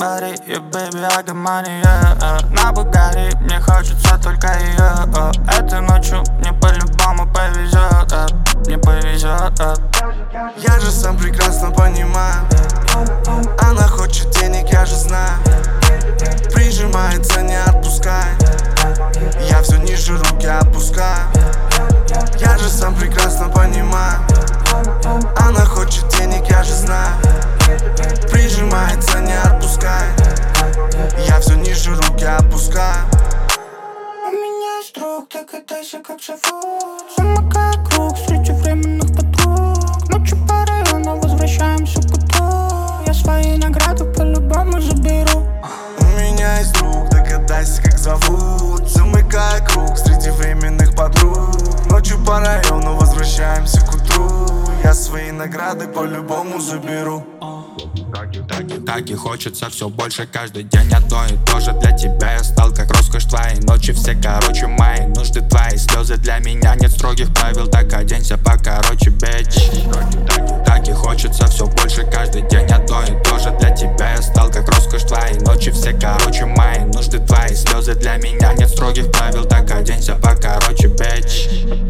body, yeah, baby, I got money, yeah. На Бугари мне хочется только ее. Этой ночью мне по-любому повезет, мне повезет. Я же сам прекрасно понимаю, она хочет денег, я же знаю. Прижимается, не отпускает, я все ниже руки опускаю. Я же сам прекрасно понимаю, она хочет денег, я же знаю. Прижимается, не отпускает, я все ниже руки опускаю. У меня есть друг, ты катайся как зовут. Замыкая круг среди временных подруг. Ночью по району возвращаемся к утру. Я свои награды по-любому заберу. У меня есть друг, догадайся как зовут. Замыкая круг среди временных подруг. Ночью по району возвращаемся к утру. Я свои награды по-любому заберу. Так и хочется все больше каждый день одно и то же. Для тебя я стал как роскошь твоей ночи. Все короче мои нужды твои слезы. Для меня нет строгих правил, так оденься покороче, бич. Так и хочется все больше каждый день одно и то же. Для тебя я стал как роскошь твоей ночи. Все короче мои нужды твои слезы. Для меня нет строгих правил, так оденься покороче, бич.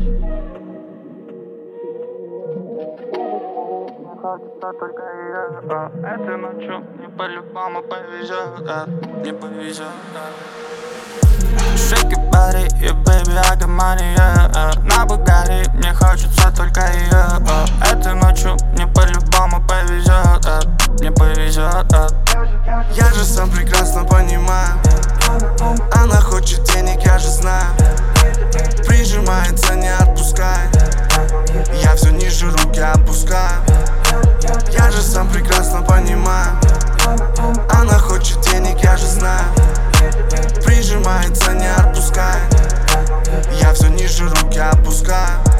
Хочется только ее. Этой ночью мне по-любому повезет, мне повезет. Shake your body, yeah, baby, I got money, yeah. На Бугари мне хочется только ее. Этой ночью мне по-любому повезет, мне повезет. Я же сам прекрасно понимаю, она хочет денег, я же знаю. Прижимается, не отпускает, я все ниже руки опускаю. Я же сам прекрасно понимаю, она хочет денег, я же знаю. Прижимается, не отпускает, я все ниже руки опускаю.